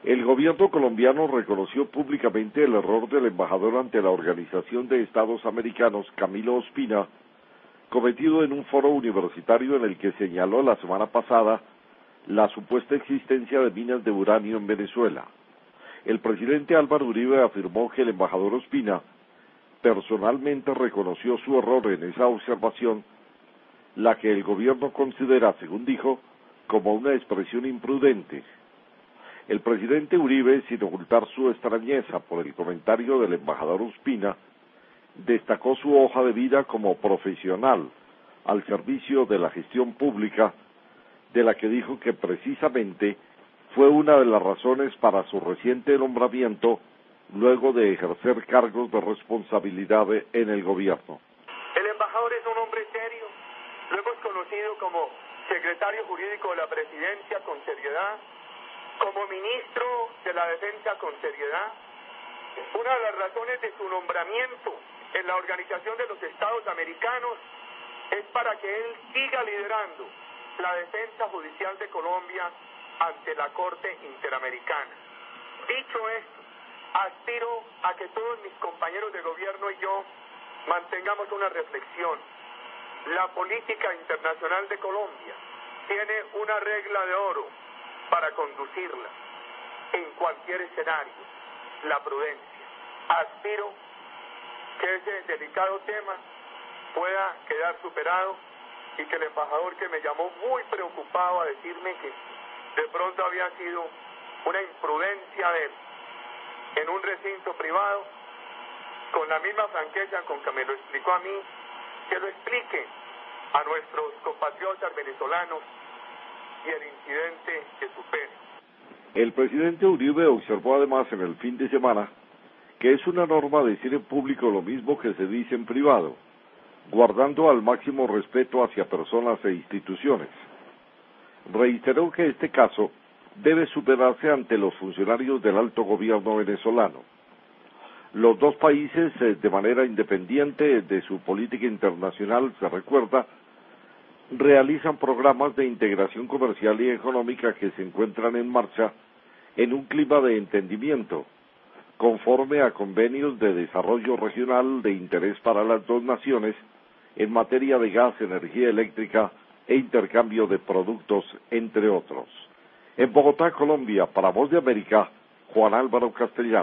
El gobierno colombiano reconoció públicamente el error del embajador ante la Organización de Estados Americanos, Camilo Ospina, cometido en un foro universitario en el que señaló la semana pasada la supuesta existencia de minas de uranio en Venezuela. El presidente Álvaro Uribe afirmó que el embajador Ospina personalmente reconoció su error en esa observación, la que el gobierno considera, según dijo, como una expresión imprudente. El presidente Uribe, sin ocultar su extrañeza por el comentario del embajador Ospina, destacó su hoja de vida como profesional al servicio de la gestión pública, de la que dijo que precisamente fue una de las razones para su reciente nombramiento luego de ejercer cargos de responsabilidad en el gobierno. El embajador es un hombre serio, lo hemos conocido como secretario jurídico de la presidencia con seriedad, como ministro de la defensa con seriedad. Una de las razones de su nombramiento en la Organización de los Estados Americanos es para que él siga liderando la defensa judicial de Colombia ante la Corte Interamericana. Dicho esto, aspiro a que todos mis compañeros de gobierno y yo mantengamos una reflexión. La política internacional de Colombia tiene una regla de oro para conducirla en cualquier escenario, la prudencia. Aspiro que ese delicado tema pueda quedar superado y que el embajador, que me llamó muy preocupado a decirme que de pronto había sido una imprudencia de él en un recinto privado, con la misma franqueza con que me lo explicó a mí, que lo explique a nuestros compatriotas venezolanos y el incidente que supere. El presidente Uribe observó además en el fin de semana que es una norma decir en público lo mismo que se dice en privado, guardando al máximo respeto hacia personas e instituciones. Reiteró que este caso debe superarse ante los funcionarios del alto gobierno venezolano. Los dos países, de manera independiente de su política internacional, se recuerda, realizan programas de integración comercial y económica que se encuentran en marcha en un clima de entendimiento, conforme a convenios de desarrollo regional de interés para las dos naciones en materia de gas, energía eléctrica e intercambio de productos, entre otros. En Bogotá, Colombia, para Voz de América, Juan Álvaro Castellano.